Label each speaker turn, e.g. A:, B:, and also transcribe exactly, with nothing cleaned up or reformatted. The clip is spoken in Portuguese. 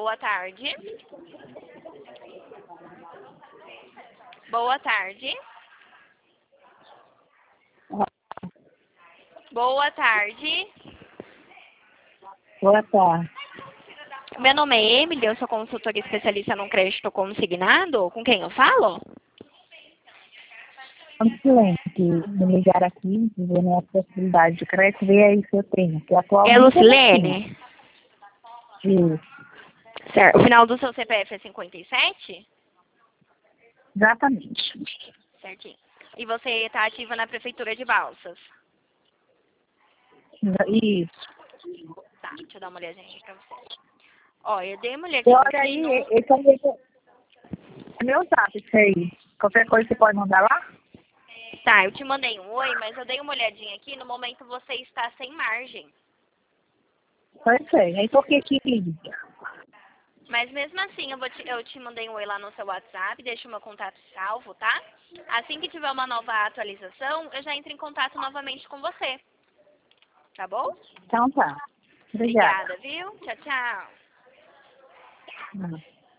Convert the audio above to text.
A: Boa tarde. Boa tarde. Boa tarde.
B: Boa tarde.
A: Meu nome é Emily, eu sou consultora especialista no crédito consignado. Com quem eu falo?
B: Silene, que me ligaram aqui, dizendo a possibilidade de crédito, vê aí se eu tenho, que
A: É
B: atualmente
A: Lucilene?
B: eu não tenho. Isso,
A: Certo. O final do seu C P F é cinquenta e sete?
B: exatamente.
A: Certinho. E você está ativa na Prefeitura de Balsas?
B: Isso.
A: Tá, deixa eu dar uma olhadinha aqui pra você. Ó, eu dei uma
B: E
A: olhadinha
B: olha
A: aqui
B: aí,
A: no...
B: esse é o meu, é meu zap, isso aí. Qualquer coisa você pode mandar lá?
A: Tá, eu te mandei um oi, mas eu dei uma olhadinha aqui, no momento você está sem margem.
B: Pois é, aí por que que liga?
A: Mas mesmo assim, eu, vou te, eu te mandei um oi lá no seu WhatsApp, deixa o meu contato salvo, tá? Assim que tiver uma nova atualização, eu já entro em contato novamente com você. Tá bom?
B: Então tá. Obrigada.
A: Obrigada, viu? Tchau, tchau.
B: Hum.